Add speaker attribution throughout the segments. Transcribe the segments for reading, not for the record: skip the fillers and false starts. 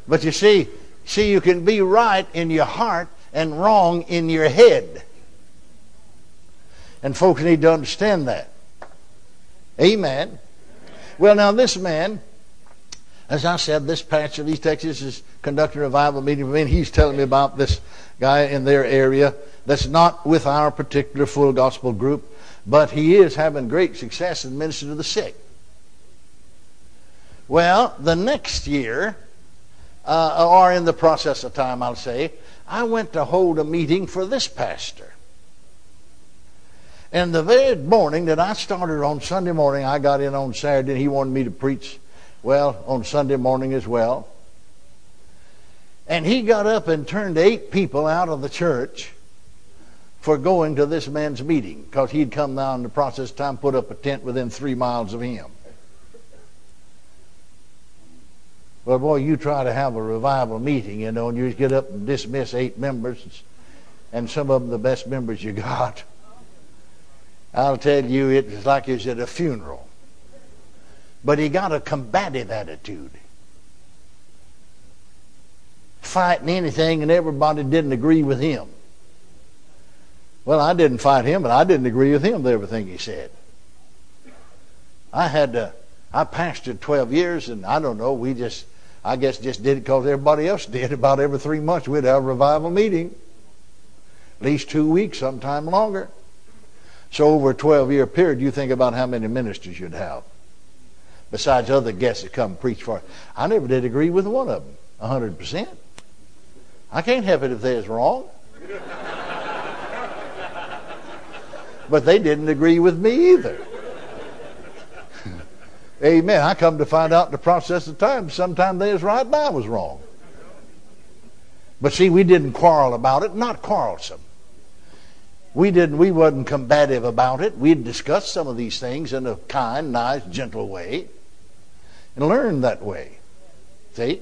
Speaker 1: But you see, you can be right in your heart and wrong in your head. And folks need to understand that. Amen. Well, now this man, as I said, this pastor of East Texas is conducting a revival meeting for me, and he's telling me about this guy in their area that's not with our particular Full Gospel group, but he is having great success in ministering to the sick. Well, the next year, or in the process of time, I'll say, I went to hold a meeting for this pastor. And the very morning that I started on Sunday morning, I got in on Saturday, and he wanted me to preach, well, on Sunday morning as well. And he got up and turned 8 people out of the church for going to this man's meeting, because he'd come down in the process of time, put up a tent within 3 miles of him. Well, boy, you try to have a revival meeting, and you get up and dismiss 8 members, and some of them the best members you got. I'll tell you, it's like it's at a funeral. But he got a combative attitude. Fighting anything, and everybody didn't agree with him. Well, I didn't fight him, but I didn't agree with him with everything he said. I pastored 12 years, and I don't know, I guess just did it because everybody else did. About every 3 months we'd have a revival meeting. At least 2 weeks, sometime longer. So over a 12-year period, you think about how many ministers you'd have. Besides other guests that come preach for it. I never did agree with one of them, 100%. I can't help it if they was wrong. But they didn't agree with me either. Amen. I come to find out in the process of time, sometimes they was right and I was wrong. But see, we didn't quarrel about it, not quarrelsome. We wasn't combative about it. We'd discussed some of these things in a kind, nice, gentle way. And learned that way. See?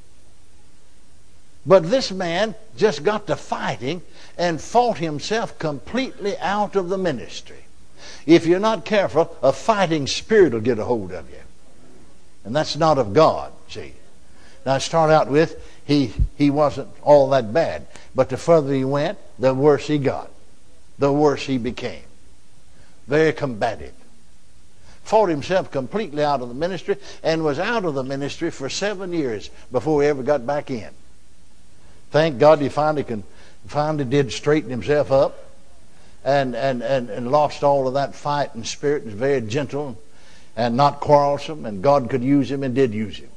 Speaker 1: But this man just got to fighting and fought himself completely out of the ministry. If you're not careful, a fighting spirit will get a hold of you. And that's not of God, see. Now, I start out with, he wasn't all that bad. But the further he went, the worse he got. The worse he became. Very combative. Fought himself completely out of the ministry and was out of the ministry for 7 years before he ever got back in. Thank God he finally did straighten himself up and lost all of that fighting spirit and was very gentle and not quarrelsome, and God could use him and did use him.